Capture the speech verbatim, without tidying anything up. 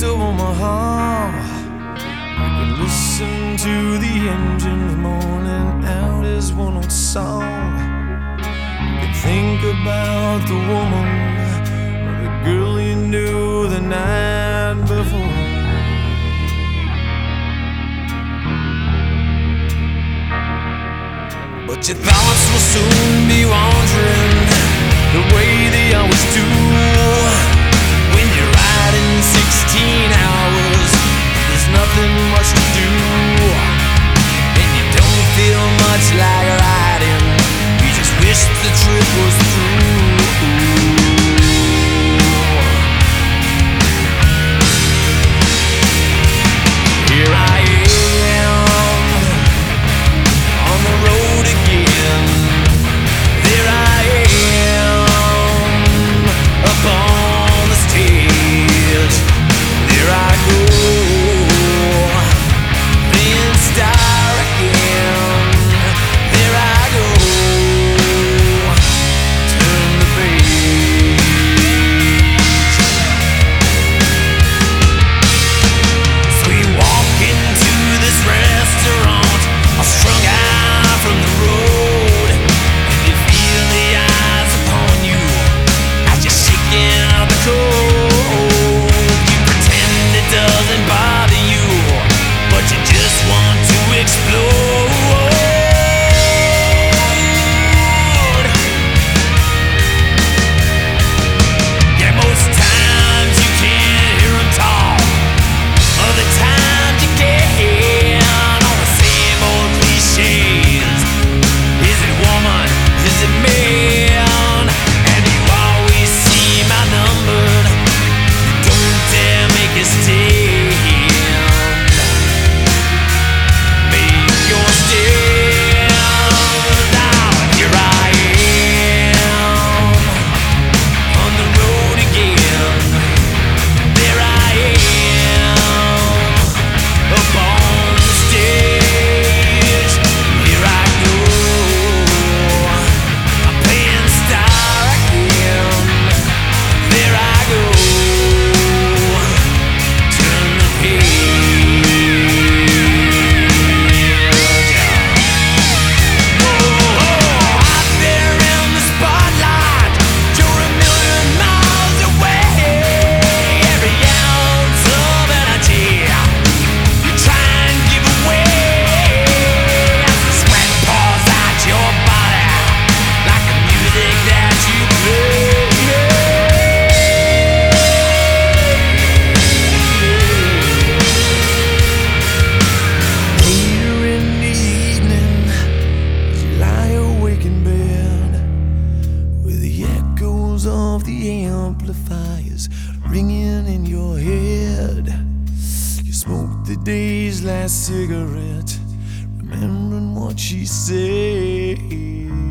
draped over my heart. I can listen to the engines moaning out his one old song. I can think about the woman or the girl you knew the night before. But your thoughts will soon be wandering the way they always do. When you're riding sixteen hours, there's nothing much to do, and you don't feel much like riding. You just wish the trip was through. Here I am on the road again. There I am up on the stage. There I go, playing star again. There I go, turn the page. So you walk into this restaurant, all strung out from the road, and you feel the eyes upon you as you're shaking out the cold. You pretend it doesn't bother you, but you just want to explode. Yeah, most times you can't hear 'em talk. Other times you can, all the same old cliches. Is it woman? Is it man? And you always seem outnumbered. You don't dare make a stand. Make your stand. Now here I am on the road again. There I am up on the stage. Here I go, I'm playing star again. There I go, turn the page. Whoa, out there in the spotlight, you're a million miles away. Every ounce of energy you try and give away as the sweat pours out your body like the music that you play. Later in the evening, as you lie awake in bed, with the echoes of the amplifiers ringing in your head, you smoke the day's last cigarette, remembering what she said.